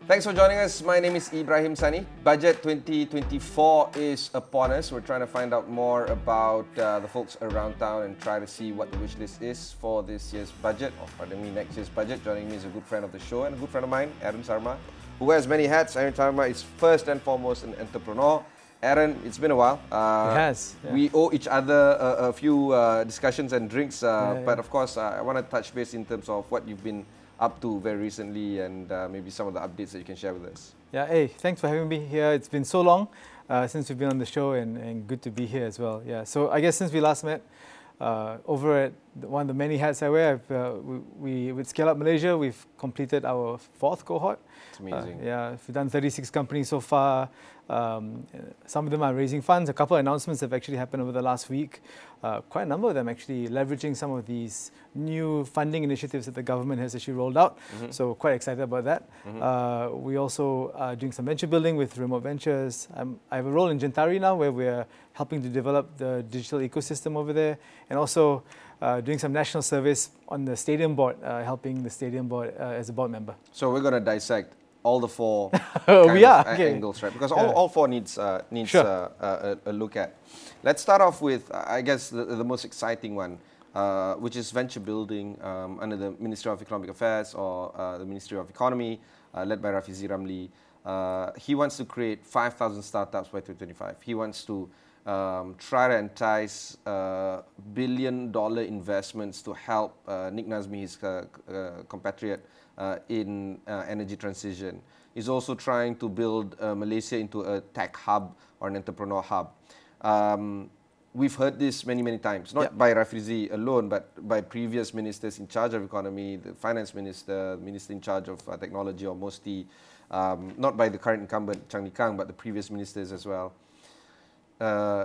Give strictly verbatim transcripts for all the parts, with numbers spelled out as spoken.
Thanks for joining us. My name is Ibrahim Sani. Budget twenty twenty-four is upon us. We're trying to find out more about uh, the folks around town and try to see what the wish list is for this year's budget, or pardon me, next year's budget. Joining me is a good friend of the show and a good friend of mine, Aaron Sarma, who wears many hats. Aaron Sarma is first and foremost an entrepreneur. Aaron, it's been a while. Uh, it has. Yeah. We owe each other a, a few uh, discussions and drinks, uh, yeah, yeah. but of course, uh, I want to touch base in terms of what you've been up to very recently and uh, maybe some of the updates that you can share with us. Yeah, hey, thanks for having me here. It's been so long uh, since we've been on the show, and, and good to be here as well. Yeah, so I guess since we last met, uh, over at one of the many hats I wear, I've, uh, we, we, with Scale Up Malaysia, we've completed our fourth cohort. It's amazing. Uh, yeah, we've done thirty-six companies so far. Um, some of them are raising funds. A couple of announcements have actually happened over the last week. Uh, quite a number of them actually leveraging some of these new funding initiatives that the government has actually rolled out. Mm-hmm. So quite excited about that. Mm-hmm. uh, we also are doing some venture building with Remote Ventures. I'm, I have a role in Gentari now where we're helping to develop the digital ecosystem over there, and also uh, doing some national service on the stadium board, uh, helping the stadium board uh, as a board member. So we're going to dissect all the four we are. Of Okay. angles, right? Because all, yeah. all four needs uh, needs sure. uh, a, a look at. Let's start off with, uh, I guess, the, the most exciting one, uh, which is venture building um, under the Ministry of Economic Affairs or uh, the Ministry of Economy, uh, led by Rafizi Ramli. Uh, he wants to create five thousand startups by twenty twenty-five. He wants to um, try to entice uh, billion-dollar investments to help uh, Nick Nazmi, his uh, uh, compatriot, Uh, in uh, energy transition. He's also trying to build uh, Malaysia into a tech hub or an entrepreneur hub. Um, we've heard this many, many times, not yep. by Rafizi alone, but by previous ministers in charge of economy, the finance minister, the minister in charge of uh, technology, or Mosti, um, not by the current incumbent, Chang Ni Kang, but the previous ministers as well. Uh,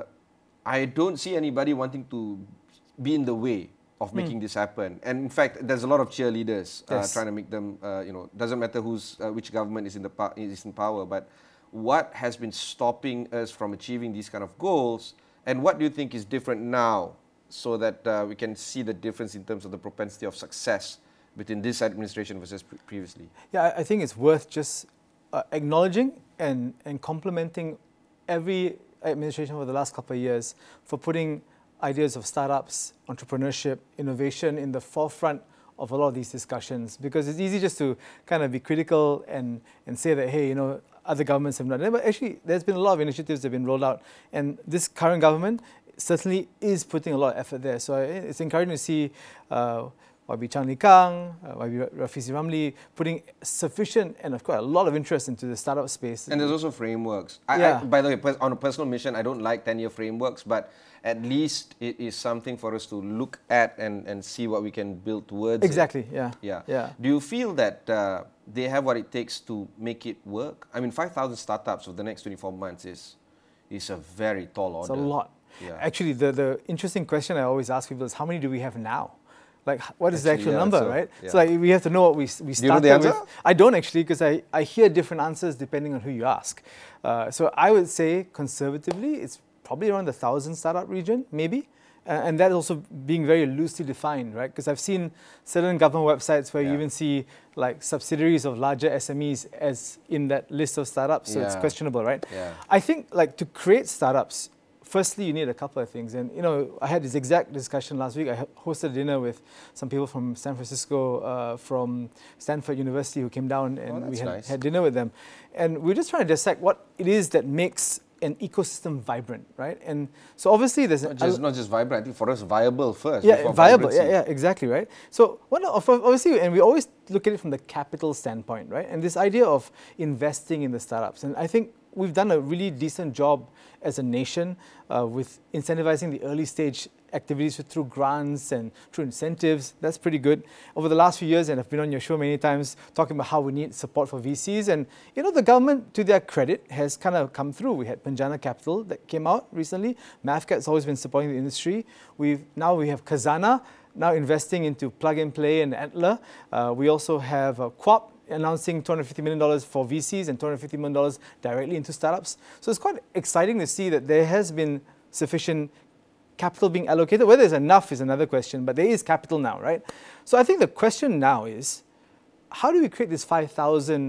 I don't see anybody wanting to be in the way of making mm. this happen, and in fact, there's a lot of cheerleaders uh, yes. trying to make them. Uh, you know, doesn't matter who's uh, which government is in the is in power, but what has been stopping us from achieving these kind of goals, and what do you think is different now, so that uh, we can see the difference in terms of the propensity of success between this administration versus pre- previously? Yeah, I think it's worth just uh, acknowledging and and complimenting every administration over the last couple of years for putting ideas of startups, entrepreneurship, innovation in the forefront of a lot of these discussions, because it's easy just to kind of be critical and, and say that, hey, you know, other governments have not done it. But actually, there's been a lot of initiatives that have been rolled out, and this current government certainly is putting a lot of effort there. So it's encouraging to see uh, Y B Chang Ni Kang, uh, Y B Rafizi Ramli putting sufficient and of course a lot of interest into the startup space. And there's also frameworks. I, yeah. I, by the way, on a personal mission, I don't like ten-year frameworks, but at least it is something for us to look at and, and see what we can build towards. Exactly, it. yeah. yeah. Yeah. Do you feel that uh, they have what it takes to make it work? I mean, five thousand startups over the next twenty-four months is is a very tall order. It's a lot. Yeah. Actually, the, the interesting question I always ask people is, how many do we have now? Like, what is actually, the actual yeah, number, so, right? Yeah. So, like, we have to know what we, we started do you know the answer? with. I don't actually, because I, I hear different answers depending on who you ask. Uh, so, I would say, conservatively, it's probably around the one thousand startup region, maybe. Uh, and that also being very loosely defined, right? Because I've seen certain government websites where yeah. you even see, like, subsidiaries of larger S M Es as in that list of startups. So, yeah. it's questionable, right? Yeah. I think, like, to create startups, firstly, you need a couple of things. And, you know, I had this exact discussion last week. I hosted dinner with some people from San Francisco, uh, from Stanford University, who came down, and oh, we had, nice. had dinner with them. And we were just trying to dissect what it is that makes an ecosystem vibrant, right? And so obviously there's... Not just, not just vibrant, I think for us, viable first. Yeah, viable, vibrancy. yeah, yeah, exactly, right? So one of, obviously, and we always look at it from the capital standpoint, right? And this idea of investing in the startups. And I think we've done a really decent job as a nation uh, with incentivizing the early stage activities through grants and through incentives. That's pretty good. Over the last few years, and I've been on your show many times talking about how we need support for V Cs. And, you know, the government, to their credit, has kind of come through. We had Penjana Capital that came out recently. MAVCAT's always been supporting the industry. We've Now we have Khazanah, now investing into Plug and Play and Antler. Uh, we also have uh, Quap, announcing two hundred fifty million dollars for V Cs and two hundred fifty million dollars directly into startups. So it's quite exciting to see that there has been sufficient capital being allocated. Whether there's enough is another question, but there is capital now, right? So I think the question now is, how do we create this five thousand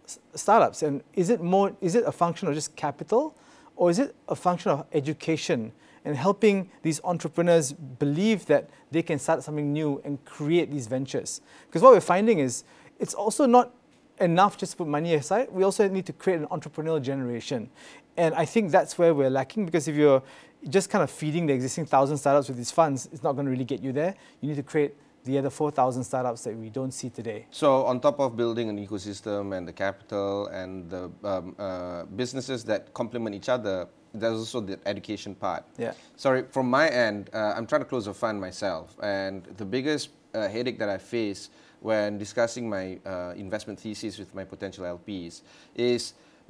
s- startups? And is it more, is it a function of just capital, or is it a function of education and helping these entrepreneurs believe that they can start something new and create these ventures? Because what we're finding is it's also not enough just to put money aside. We also need to create an entrepreneurial generation. And I think that's where we're lacking, because if you're just kind of feeding the existing thousand startups with these funds, it's not going to really get you there. You need to create the other four thousand startups that we don't see today. So on top of building an ecosystem and the capital and the um, uh, businesses that complement each other, there's also the education part. Yeah. Sorry, from my end, uh, I'm trying to close a fund myself, and the biggest uh, headache that I face when discussing my uh, investment thesis with my potential L Ps is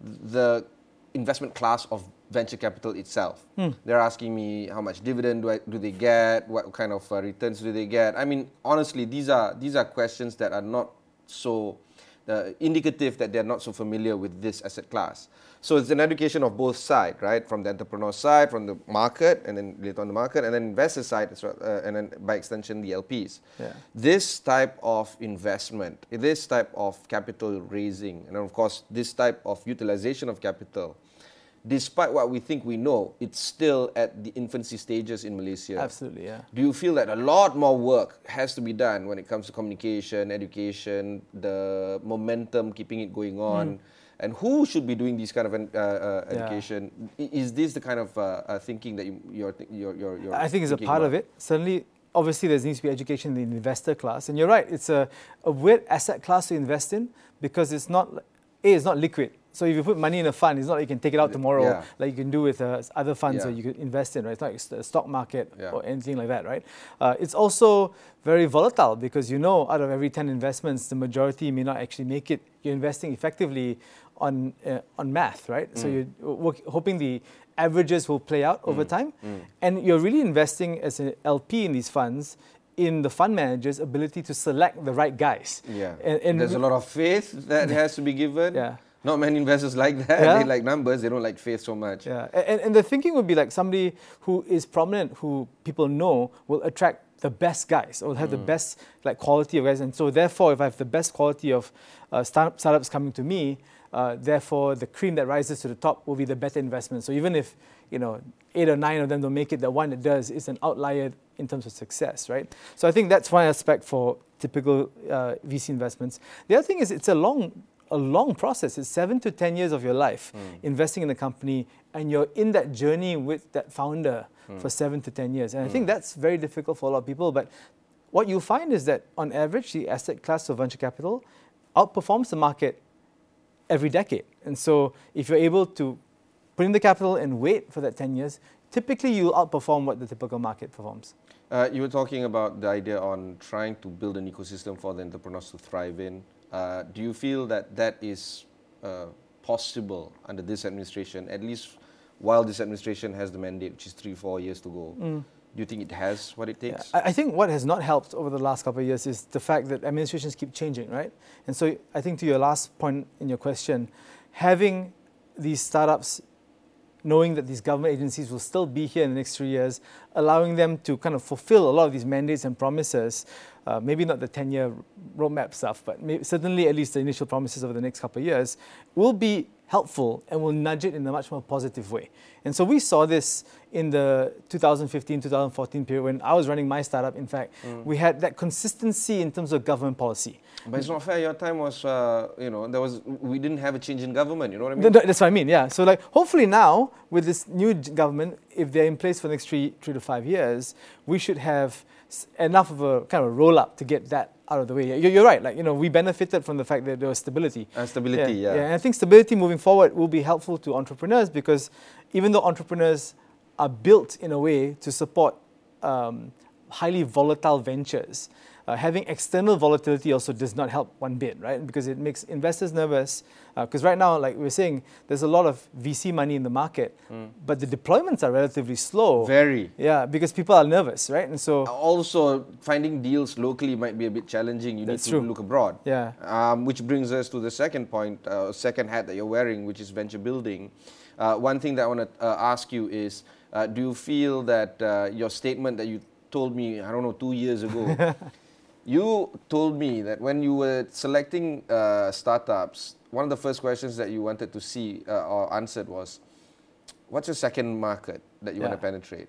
the investment class of venture capital itself. Hmm. They're asking me how much dividend do, I, do they get, what kind of uh, returns do they get. I mean, honestly, these are these are questions that are not so uh, indicative that they're not so familiar with this asset class. So it's an education of both sides, right? From the entrepreneur side, from the market, and then later on the market, and then investor side, as well, uh, and then by extension the L Ps. Yeah. This type of investment, this type of capital raising, and of course this type of utilization of capital, despite what we think we know, it's still at the infancy stages in Malaysia. Absolutely, yeah. Do you feel that a lot more work has to be done when it comes to communication, education, the momentum, keeping it going on? Mm. And who should be doing this kind of uh, uh, education? Yeah. Is this the kind of uh, uh, thinking that you, you're, th- you're, you're, you're I think it's a part about? of it. Certainly, obviously, there needs to be education in the investor class. And you're right, it's a, a weird asset class to invest in, because it's not, A, it's not liquid. So if you put money in a fund, it's not like you can take it out tomorrow, yeah. like you can do with uh, other funds yeah. that you could invest in, right? It's not like the stock market yeah. or anything like that, right? Uh, it's also very volatile, because you know out of every ten investments, the majority may not actually make it. You're investing effectively on uh, on math, right? Mm. So you're work, hoping the averages will play out mm. over time. Mm. And you're really investing as an L P in these funds in the fund manager's ability to select the right guys. Yeah. And, and there's a lot of faith that has to be given. Yeah. Not many investors like that. Yeah. They like numbers. They don't like faith so much. Yeah, and, and the thinking would be like somebody who is prominent, who people know, will attract the best guys, or will have mm. the best like quality of guys. And so therefore, if I have the best quality of uh, start- startups coming to me, uh, therefore the cream that rises to the top will be the better investment. So even if you know eight or nine of them don't make it, the one that does is an outlier in terms of success, right? So I think that's one aspect for typical uh, V C investments. The other thing is it's a long a long process. It's seven to ten years of your life mm. investing in a company, and you're in that journey with that founder mm. for seven to ten years. And mm. I think that's very difficult for a lot of people. But what you find is that on average, the asset class of venture capital outperforms the market every decade. And so if you're able to put in the capital and wait for that ten years, typically you'll outperform what the typical market performs. Uh, you were talking about the idea on trying to build an ecosystem for the entrepreneurs to thrive in. Uh, do you feel that that is uh, possible under this administration, at least while this administration has the mandate, which is three, four years to go? Mm. Do you think it has what it takes? Yeah. I think what has not helped over the last couple of years is the fact that administrations keep changing, right? And so I think to your last point in your question, having these startups, knowing that these government agencies will still be here in the next three years, allowing them to kind of fulfill a lot of these mandates and promises, uh, maybe not the ten-year roadmap stuff, but maybe, certainly at least the initial promises over the next couple of years, will be helpful and will nudge it in a much more positive way. And so we saw this in the two thousand fifteen, two thousand fourteen period when I was running my startup. In fact, mm. we had that consistency in terms of government policy. But it's not fair. Your time was, uh, you know, there was we didn't have a change in government. You know what I mean? That's what I mean. Yeah. So like, hopefully now with this new government, if they're in place for the next three, three to five years, we should have enough of a kind of roll up to get that out of the way. You're, you're right. Like, you know, we benefited from the fact that there was stability. Uh, stability, yeah. yeah. yeah. And I think stability moving forward will be helpful to entrepreneurs, because even though entrepreneurs are built in a way to support um, highly volatile ventures, Uh, having external volatility also does not help one bit, right? Because it makes investors nervous. Because uh, right now, like we we're saying, there's a lot of V C money in the market, mm. but the deployments are relatively slow. Very. Yeah, because people are nervous, right? And so also finding deals locally might be a bit challenging. You need to true. look abroad. Yeah. Um, which brings us to the second point, uh, second hat that you're wearing, which is venture building. Uh, one thing that I want to uh, ask you is, uh, do you feel that uh, your statement that you told me, I don't know, two years ago, You told me that when you were selecting uh, startups, one of the first questions that you wanted to see uh, or answered was, what's your second market that you Yeah. want to penetrate?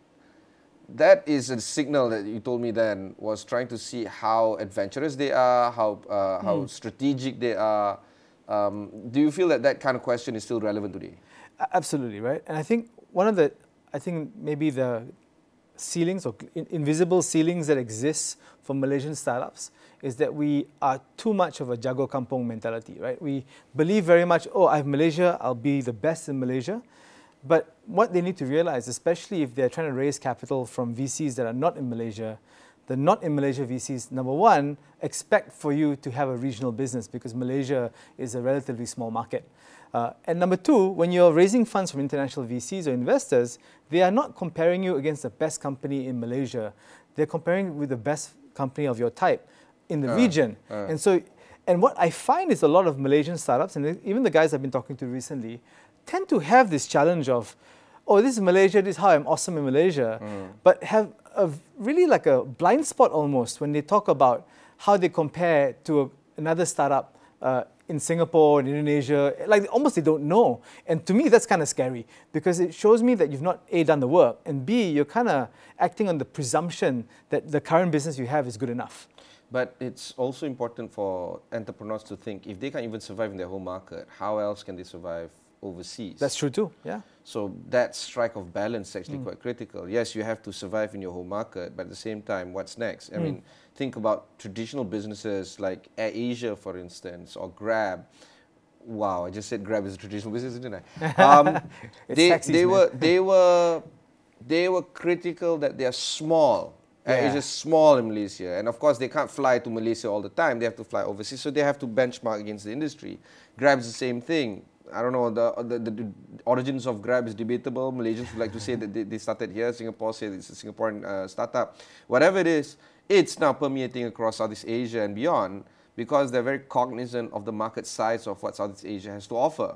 That is a signal that you told me then, was trying to see how adventurous they are, how uh, how Mm. strategic they are. Um, do you feel that that kind of question is still relevant today? A- Absolutely, right? And I think one of the, I think maybe the ceilings or in- invisible ceilings that exist for Malaysian startups is that we are too much of a jago kampung mentality, right? We believe very much, oh, I have Malaysia, I'll be the best in Malaysia. But what they need to realize, especially if they're trying to raise capital from V Cs that are not in Malaysia, the not in Malaysia V Cs, number one, expect for you to have a regional business because Malaysia is a relatively small market. Uh, and number two, when you're raising funds from international V Cs or investors, they are not comparing you against the best company in Malaysia. They're comparing with the best company of your type in the Uh, region. uh. And so, and what I find is a lot of Malaysian startups, and even the guys I've been talking to recently, tend to have this challenge of, oh, this is Malaysia, this is how I'm awesome in Malaysia, Mm. but have a really like a blind spot almost when they talk about how they compare to a, another startup uh, in Singapore and Indonesia. Like almost they don't know. And to me, that's kind of scary because it shows me that you've not A, done the work, and B, you're kind of acting on the presumption that the current business you have is good enough. But it's also important for entrepreneurs to think, if they can't even survive in their home market, how else can they survive overseas? That's true too, yeah. So that strike of balance is actually Mm. quite critical. Yes, you have to survive in your home market, but at the same time, what's next? I Mm. mean, think about traditional businesses like AirAsia, for instance, or Grab. Wow, I just said Grab is a traditional business, didn't I? Um, It's they taxis, they man. were they were they were critical that they are small. Yeah. AirAsia is small in Malaysia, and of course they can't fly to Malaysia all the time. They have to fly overseas, so they have to benchmark against the industry. Grab is the same thing. I don't know, the, the, the, the origins of Grab is debatable. Malaysians would like to say that they, they started here. Singapore says it's a Singaporean uh, startup. Whatever it is, it's now permeating across Southeast Asia and beyond because they're very cognizant of the market size of what Southeast Asia has to offer.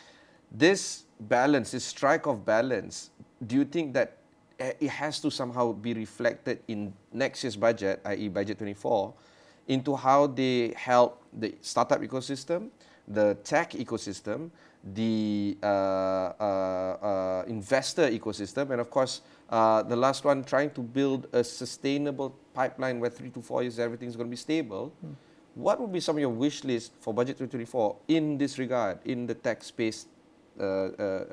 This balance, this strike of balance, do you think that it has to somehow be reflected in next year's budget, that is budget twenty-four, into how they help the startup ecosystem, the tech ecosystem, the uh, uh, uh, investor ecosystem, and of course, uh, the last one, trying to build a sustainable pipeline where three to four years everything's going to be stable. Mm. What would be some of your wish list for budget twenty twenty-four in this regard, in the tech space uh, uh,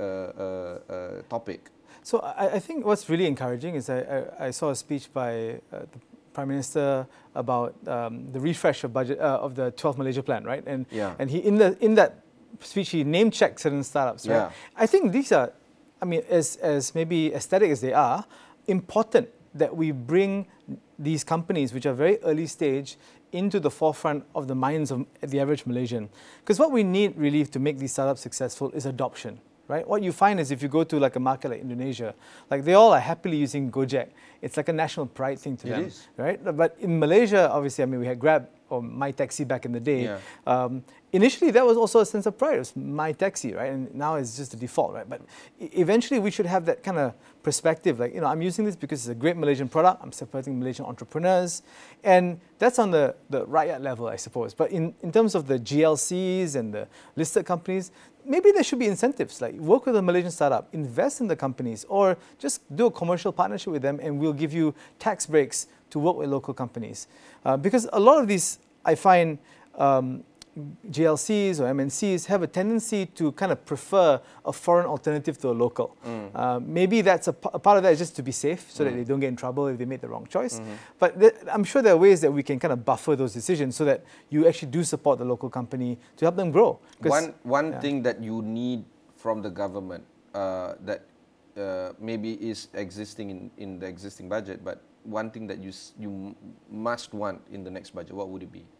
uh, uh, topic? So I, I think what's really encouraging is I, I, I saw a speech by uh, the Prime Minister about um, the refresh of budget uh, of the twelve Malaysia plan, right? And Yeah. and he in the in that speech he name checked certain startups, right? Yeah. I think these are, I mean, as as maybe aesthetic as they are, important that we bring these companies which are very early stage into the forefront of the minds of the average Malaysian. Because what we need really to make these startups successful is adoption. Right? What you find is if you go to like a market like Indonesia, like they all are happily using Gojek. It's like a national pride thing to It them, is. right? But in Malaysia, obviously, I mean, we had Grab or My Taxi back in the day. Yeah. Um, initially, that was also a sense of pride. It was My Taxi, right? And now it's just the default, right? But e- eventually, we should have that kind of perspective. Like, you know, I'm using this because it's a great Malaysian product. I'm supporting Malaysian entrepreneurs, and that's on the the rakyat level, I suppose. But in in terms of the G L Cs and the listed companies, maybe there should be incentives, like work with a Malaysian startup, invest in the companies, or just do a commercial partnership with them and we'll give you tax breaks to work with local companies. Uh, because a lot of these, I find, um, G L Cs or M N Cs have a tendency to kind of prefer a foreign alternative to a local. Mm. Uh, maybe that's a, p- a part of that is just to be safe so mm. that they don't get in trouble if they made the wrong choice. Mm-hmm. But th- I'm sure there are ways that we can kind of buffer those decisions so that you actually do support the local company to help them grow. One, one yeah. thing that you need from the government uh, that uh, maybe is existing in, in the existing budget, but one thing that you, s- you must want in the next budget, what would it be?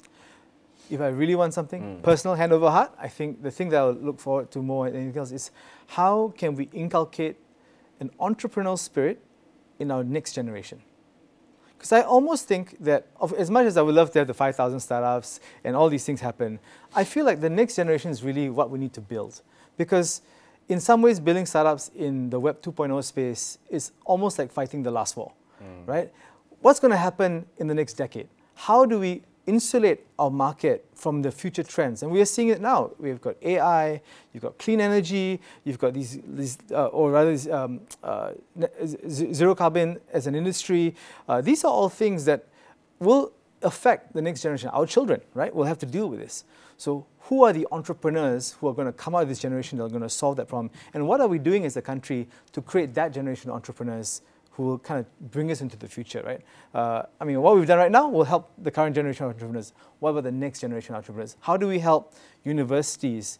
If I really want something, mm. personal, hand over heart, I think the thing that I'll look forward to more than anything else is how can we inculcate an entrepreneurial spirit in our next generation? Because I almost think that of, as much as I would love to have the five thousand startups and all these things happen, I feel like the next generation is really what we need to build. Because in some ways, building startups in the Web two point oh space is almost like fighting the last war, mm. right? What's going to happen in the next decade? how do we insulate our market from the future trends? And we are seeing it now. We've got A I, you've got clean energy, you've got these, these uh, or rather, these, um, uh, zero carbon as an industry. Uh, these are all things that will affect the next generation, our children, right? We'll have to deal with this. So who are the entrepreneurs who are going to come out of this generation that are going to solve that problem? And what are we doing as a country to create that generation of entrepreneurs who will kind of bring us into the future, right? Uh, I mean, what we've done right now will help the current generation of entrepreneurs. What about the next generation of entrepreneurs? How do we help universities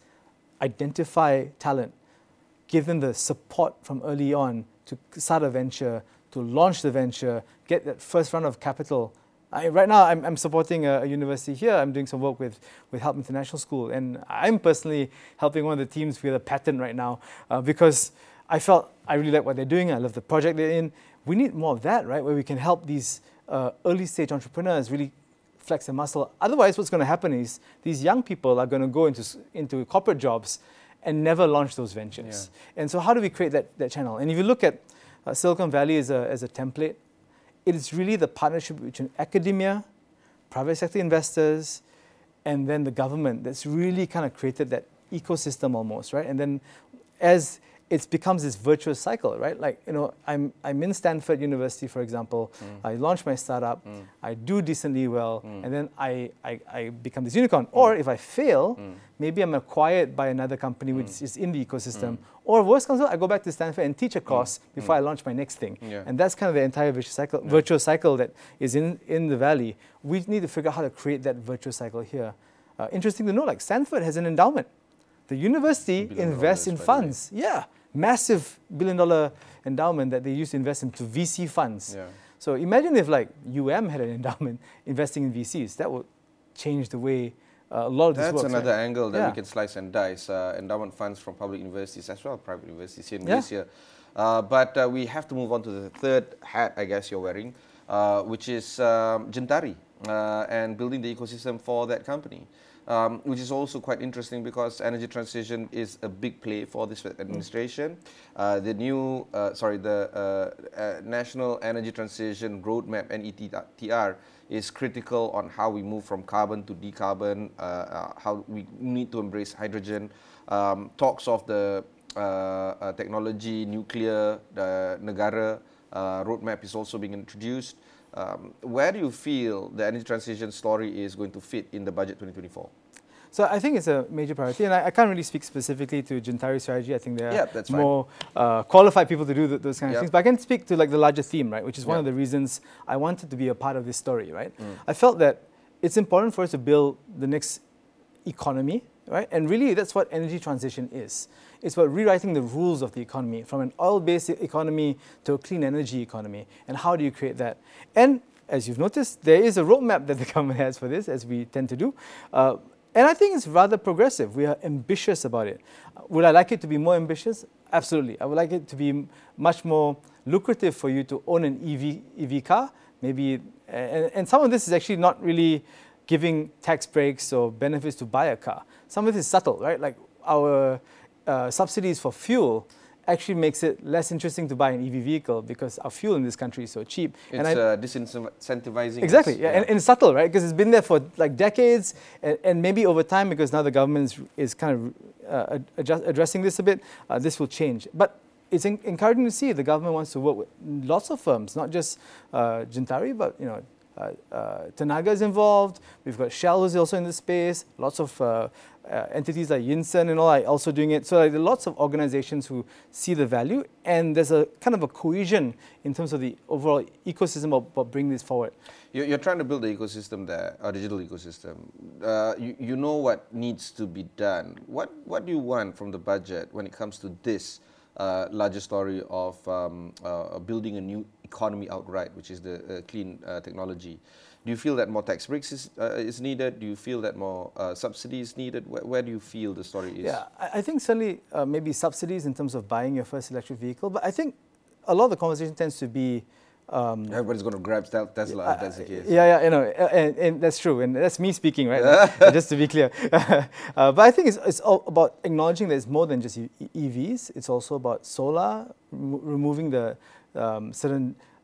identify talent, give them the support from early on to start a venture, to launch the venture, get that first round of capital? I, right now, I'm, I'm supporting a, a university here. I'm doing some work with, with Help International School, and I'm personally helping one of the teams with a patent right now uh, because I felt I really like what they're doing. I love the project they're in. We need more of that, right? Where we can help these uh, early stage entrepreneurs really flex their muscle. Otherwise, what's going to happen is these young people are going to go into into corporate jobs and never launch those ventures. Yeah. And so, how do we create that that channel? And if you look at uh, Silicon Valley as a as a template, it is really the partnership between academia, private sector investors, and then the government that's really kind of created that ecosystem almost, right? And then as it becomes this virtuous cycle, right? Like, you know, I'm I'm in Stanford University, for example. Mm. I launch my startup, mm. I do decently well, mm. and then I, I, I become this unicorn. Mm. Or if I fail, mm. maybe I'm acquired by another company mm. which is in the ecosystem. Mm. Or worst comes out, I go back to Stanford and teach a course mm. before mm. I launch my next thing. Yeah. And that's kind of the entire virtuous cycle, yeah. virtuous cycle that is in, in the valley. We need to figure out how to create that virtuous cycle here. Uh, interesting to know, like Stanford has an endowment. The university invests in funds. Yeah, massive billion dollar endowment that they use to invest into V C funds. Yeah. So imagine if like U M had an endowment investing in V Cs. That would change the way uh, a lot of this That's works. That's another right? angle that yeah. we can slice and dice. Uh, endowment funds from public universities as well, private universities here in yeah. Malaysia. Uh, but uh, we have to move on to the third hat, I guess, you're wearing, uh, which is um, Gentari uh, and building the ecosystem for that company. Um, which is also quite interesting because energy transition is a big play for this administration. Uh, the new, uh, sorry, the uh, uh, National Energy Transition Roadmap, N E T R, is critical on how we move from carbon to decarbon, uh, uh, how we need to embrace hydrogen. Um, talks of the uh, uh, technology, nuclear, the Negara uh, roadmap is also being introduced. Um, where do you feel the energy transition story is going to fit in the budget twenty twenty-four? So I think it's a major priority, and I, I can't really speak specifically to Gentari strategy. I think there are yeah, that's more uh, qualified people to do th those kind of yep. things. But I can speak to like the larger theme, right? Which is one yep. of the reasons I wanted to be a part of this story, right? Mm. I felt that it's important for us to build the next economy, right? And really, that's what energy transition is. It's about rewriting the rules of the economy from an oil-based economy to a clean energy economy. And how do you create that? And as you've noticed, there is a roadmap that the government has for this, as we tend to do. Uh, and I think it's rather progressive. We are ambitious about it. Would I like it to be more ambitious? Absolutely. I would like it to be much more lucrative for you to own an E V, E V car. Maybe, and, and some of this is actually not really giving tax breaks or benefits to buy a car. Some of it is subtle, right? Like our uh, subsidies for fuel actually makes it less interesting to buy an E V vehicle because our fuel in this country is so cheap. It's and I, uh, disincentivizing. Exactly, yeah, yeah. And, and it's subtle, right? Because it's been there for like decades, and, and maybe over time, because now the government is, is kind of uh, adjust, addressing this a bit, uh, this will change. But it's en encouraging to see the government wants to work with lots of firms, not just uh, Gentari, but you know, uh, uh, Tenaga is involved. We've got Shell who's also in this space. Lots of uh, uh, entities like Yinsen and all are also doing it. So like, there are lots of organizations who see the value, and there's a kind of a cohesion in terms of the overall ecosystem of, of bringing this forward. You're, you're trying to build the ecosystem there, a digital ecosystem. Uh, you, you know what needs to be done. What what do you want from the budget when it comes to this uh, larger story of um, uh, building a new economy outright, which is the uh, clean uh, technology? Do you feel that more tax breaks is, uh, is needed? Do you feel that more uh, subsidies is needed? Where, where do you feel the story is? Yeah, I, I think certainly uh, maybe subsidies in terms of buying your first electric vehicle, but I think a lot of the conversation tends to be Um, everybody's going to grab Tesla uh, if that's the case. Yeah, yeah, you know, and, and that's true, and that's me speaking, right? Just to be clear. uh, but I think it's, it's all about acknowledging that it's more than just E Vs. It's also about solar, remo removing the um, certain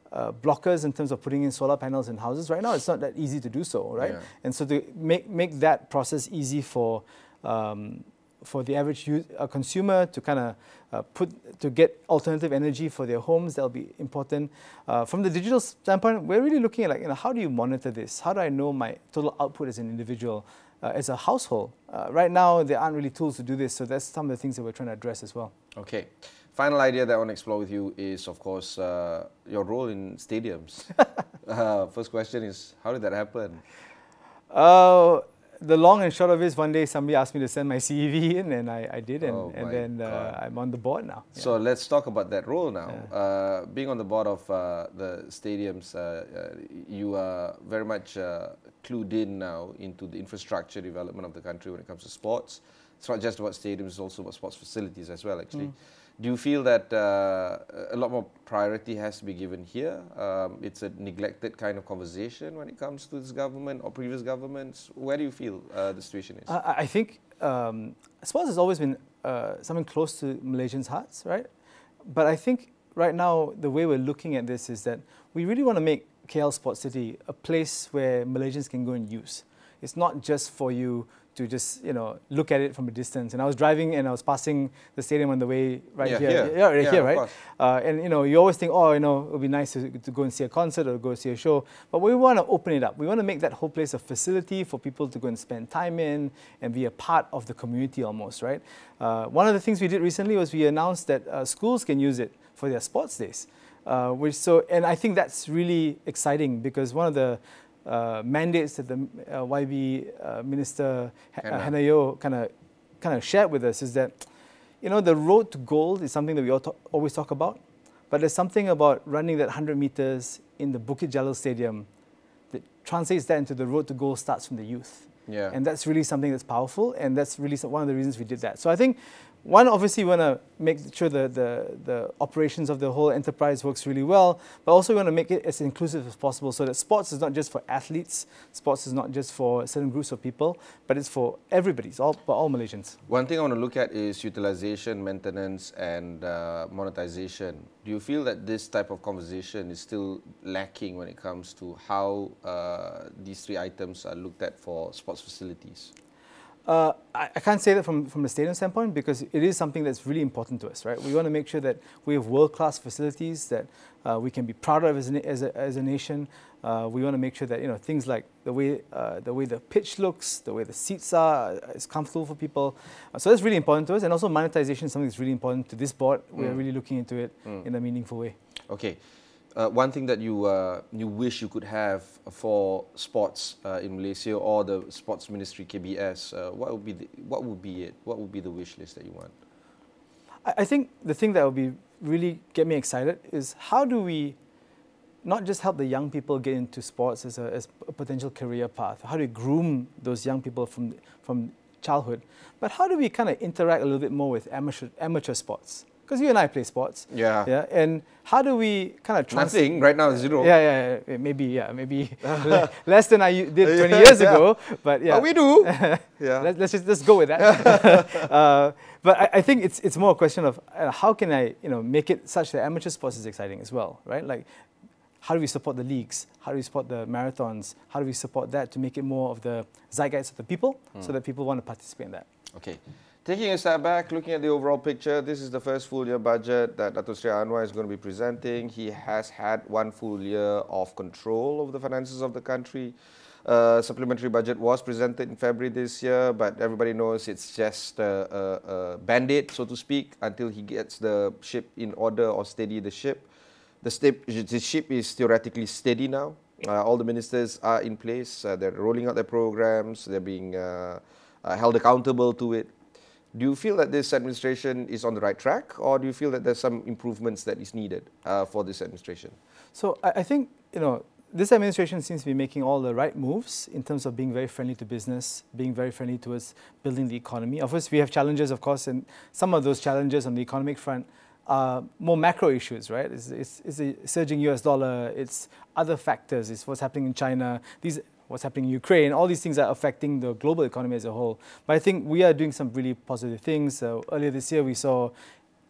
uh, blockers in terms of putting in solar panels in houses. Right now, it's not that easy to do so, right? Yeah. And so to make make that process easy for um, for the average use, uh, consumer to kind of uh, put to get alternative energy for their homes, that'll be important. Uh, from the digital standpoint, we're really looking at like, you know, how do you monitor this? How do I know my total output as an individual, uh, as a household? Uh, right now, there aren't really tools to do this, so that's some of the things that we're trying to address as well. Okay. Final idea that I want to explore with you is, of course, uh, your role in stadiums. uh, first question is, how did that happen? Uh, the long and short of it is, one day somebody asked me to send my C V in, and I, I did, and, Oh and my then uh, I'm on the board now. Yeah. So let's talk about that role now. Yeah. Uh, being on the board of uh, the stadiums, uh, uh, you are very much uh, clued in now into the infrastructure development of the country when it comes to sports. It's not just about stadiums, it's also about sports facilities as well, actually. Mm. Do you feel that uh, a lot more priority has to be given here? Um, it's a neglected kind of conversation when it comes to this government or previous governments. Where do you feel uh, the situation is? I, I think um, sports has always been uh, something close to Malaysians' hearts, right? But I think right now the way we're looking at this is that we really want to make K L Sports City a place where Malaysians can go and use. It's not just for you to just, you know, look at it from a distance. And I was driving and I was passing the stadium on the way right yeah, here. here. Yeah, right yeah, here, right? Uh, and, you know, you always think, oh, you know, it would be nice to, to go and see a concert or go see a show. But we want to open it up. We want to make that whole place a facility for people to go and spend time in and be a part of the community almost, right? Uh, one of the things we did recently was we announced that uh, schools can use it for their sports days. Uh, which so, and I think that's really exciting because one of the Uh, mandates that the uh, Y B uh, Minister uh, Hannah Yeoh kind of kind of shared with us is that, you know, the road to gold is something that we all talk, always talk about, but there's something about running that one hundred meters in the Bukit Jalil Stadium that translates that into the road to gold starts from the youth. Yeah. And that's really something that's powerful, and that's really one of the reasons we did that. So I think, one, obviously, we want to make sure the, the, the operations of the whole enterprise works really well, but also we want to make it as inclusive as possible so that sports is not just for athletes, sports is not just for certain groups of people, but it's for everybody, it's all, for all Malaysians. One thing I want to look at is utilization, maintenance, and uh, monetization. Do you feel that this type of conversation is still lacking when it comes to how uh, these three items are looked at for sports facilities? Uh, I, I can't say that from, from the stadium standpoint because it is something that's really important to us, right? We want to make sure that we have world-class facilities that uh, we can be proud of as a, as a, as a nation. Uh, we want to make sure that, you know, things like the way uh, the way the pitch looks, the way the seats are, is comfortable for people. Uh, so that's really important to us. And also monetization is something that's really important to this board. Mm. We're really looking into it mm. in a meaningful way. Okay. Uh, one thing that you uh, you wish you could have for sports uh, in Malaysia or the Sports Ministry K B S, uh, what would be the, what would be it? What would be the wish list that you want? I, I think the thing that would be really get me excited is how do we not just help the young people get into sports as a, as a potential career path? How do we groom those young people from from childhood? But how do we kind of interact a little bit more with amateur amateur sports? Because you and I play sports. Yeah. Yeah. And how do we kind of trans- Nothing right now, zero. Yeah, yeah, yeah. Maybe, yeah, maybe less than I did twenty years yeah. ago. But yeah, oh, we do. yeah. Let's, let's just let's go with that. uh, but I, I think it's it's more a question of uh, how can I, you know, make it such that amateur sports is exciting as well, right? Like, how do we support the leagues? How do we support the marathons? How do we support that to make it more of the zeitgeist of the people, mm. so that people want to participate in that? Okay. Taking a step back, looking at the overall picture, this is the first full year budget that Dato' Sri Anwar is going to be presenting. He has had one full year of control over the finances of the country. Uh, supplementary budget was presented in February this year, but everybody knows it's just a, a, a band-aid, so to speak, until he gets the ship in order or steady the ship. The, step, the ship is theoretically steady now. Uh, all the ministers are in place. Uh, they're rolling out their programs. They're being uh, uh, held accountable to it. Do you feel that this administration is on the right track, or do you feel that there's some improvements that is needed uh, for this administration? So I, I think, you know, this administration seems to be making all the right moves in terms of being very friendly to business, being very friendly towards building the economy. Of course, we have challenges, of course, and some of those challenges on the economic front are more macro issues, right? It's, it's, it's a surging U S dollar, it's other factors, it's what's happening in China. These what's happening in Ukraine, all these things are affecting the global economy as a whole. But I think we are doing some really positive things. Uh, earlier this year, we saw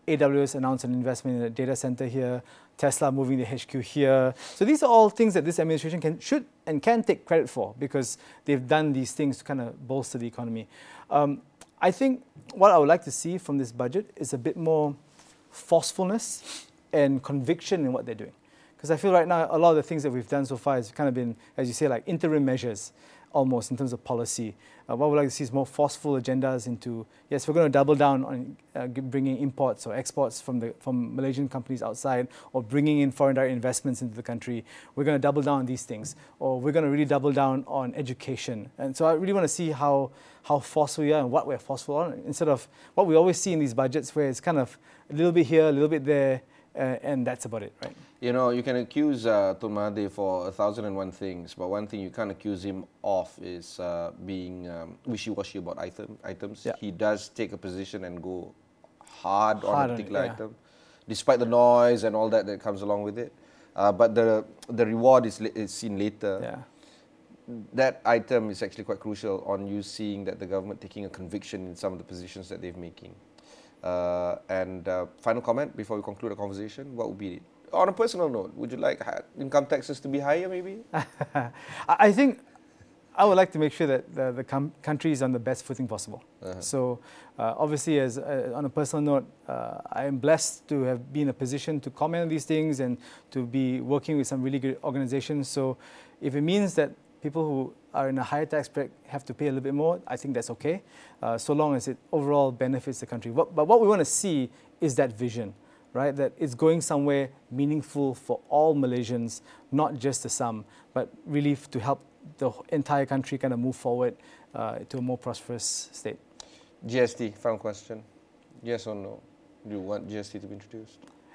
A W S announced an investment in a data center here, Tesla moving the H Q here. So these are all things that this administration can, should and can take credit for because they've done these things to kind of bolster the economy. Um, I think what I would like to see from this budget is a bit more forcefulness and conviction in what they're doing. Because I feel right now a lot of the things that we've done so far has kind of been, as you say, like interim measures almost in terms of policy. Uh, what we'd like to see is more forceful agendas into, yes, we're going to double down on uh, bringing imports or exports from the from Malaysian companies outside, or bringing in foreign direct investments into the country. We're going to double down on these things, or we're going to really double down on education. And so I really want to see how, how forceful we are and what we're forceful on, instead of what we always see in these budgets where it's kind of a little bit here, a little bit there, uh, and that's about it, right? You know, you can accuse uh, Tun Mahathir for a thousand and one things, but one thing you can't accuse him of is uh, being um, wishy-washy about item, items. Yeah. He does take a position and go hard, Hard on on a it, particular yeah. item, despite the noise and all that that comes along with it. Uh, but the the reward is, la- is seen later. Yeah. That item is actually quite crucial on you seeing that the government taking a conviction in some of the positions that they're making. Uh, and uh, final comment before we conclude the conversation, what would be it? On a personal note, would you like ha- income taxes to be higher maybe? I I think I would like to make sure that the, the com- country is on the best footing possible. Uh-huh. So uh, obviously, as uh, on a personal note, uh, I am blessed to have been in a position to comment on these things and to be working with some really good organizations. So if it means that people who are in a higher tax bracket have to pay a little bit more, I think that's okay, uh, so long as it overall benefits the country. But, but what we want to see is that vision, right? That it's going somewhere meaningful for all Malaysians, not just the some, but really f- to help the entire country kind of move forward uh, to a more prosperous state. G S T, final question. Yes or no? Do you want G S T to be introduced?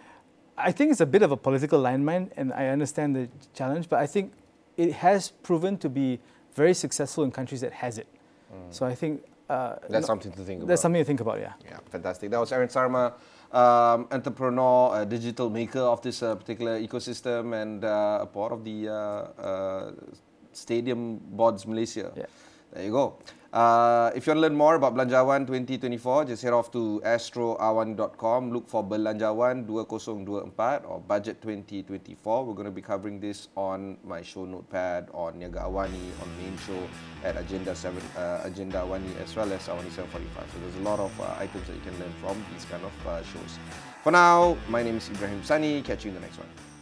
I think it's a bit of a political landmine, and I understand the challenge, but I think it has proven to be very successful in countries that has it. Mm. So I think uh, That's no- something to think about. that's something to think about, yeah. Yeah, fantastic. That was Aaron Sarma, um, entrepreneur, a digital maker of this uh, particular ecosystem, and uh, a part of the uh, uh, Stadium Boards Malaysia. Yeah. There you go. Uh, if you want to learn more about Belanjawan twenty twenty-four, just head off to astro awan dot com. Look for Belanjawan twenty twenty-four or Budget twenty twenty-four. We're going to be covering this on my show notepad, on Niaga Awani, on main show at Agenda seven, uh, Agenda Awani, as well as Awani seven forty-five. So there's a lot of uh, items that you can learn from these kind of uh, shows. For now, my name is Ibrahim Sani. Catch you in the next one.